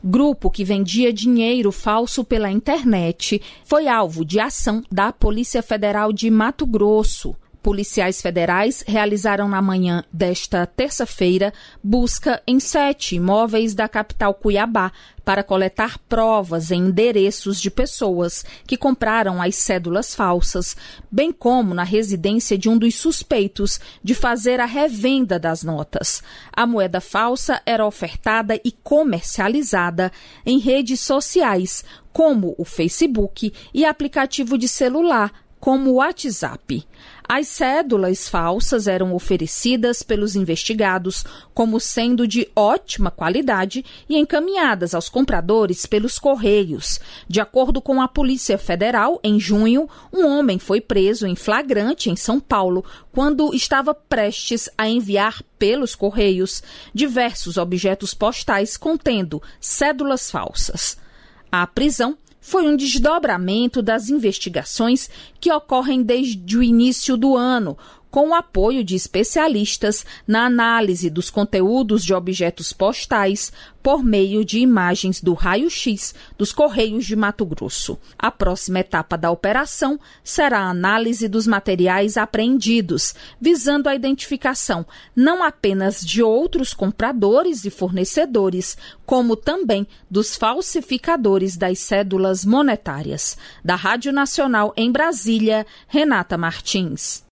Grupo que vendia dinheiro falso pela internet foi alvo de ação da Polícia Federal de Mato Grosso. Policiais federais realizaram na manhã desta terça-feira busca em 7 imóveis da capital Cuiabá para coletar provas em endereços de pessoas que compraram as cédulas falsas, bem como na residência de um dos suspeitos de fazer a revenda das notas. A moeda falsa era ofertada e comercializada em redes sociais, como o Facebook e aplicativo de celular, como o WhatsApp. As cédulas falsas eram oferecidas pelos investigados como sendo de ótima qualidade e encaminhadas aos compradores pelos correios. De acordo com a Polícia Federal, em junho, um homem foi preso em flagrante em São Paulo quando estava prestes a enviar pelos correios diversos objetos postais contendo cédulas falsas. A prisão foi um desdobramento das investigações que ocorrem desde o início do ano, com o apoio de especialistas na análise dos conteúdos de objetos postais por meio de imagens do raio-x dos Correios de Mato Grosso. A próxima etapa da operação será a análise dos materiais apreendidos, visando a identificação não apenas de outros compradores e fornecedores, como também dos falsificadores das cédulas monetárias. Da Rádio Nacional em Brasília, Renata Martins.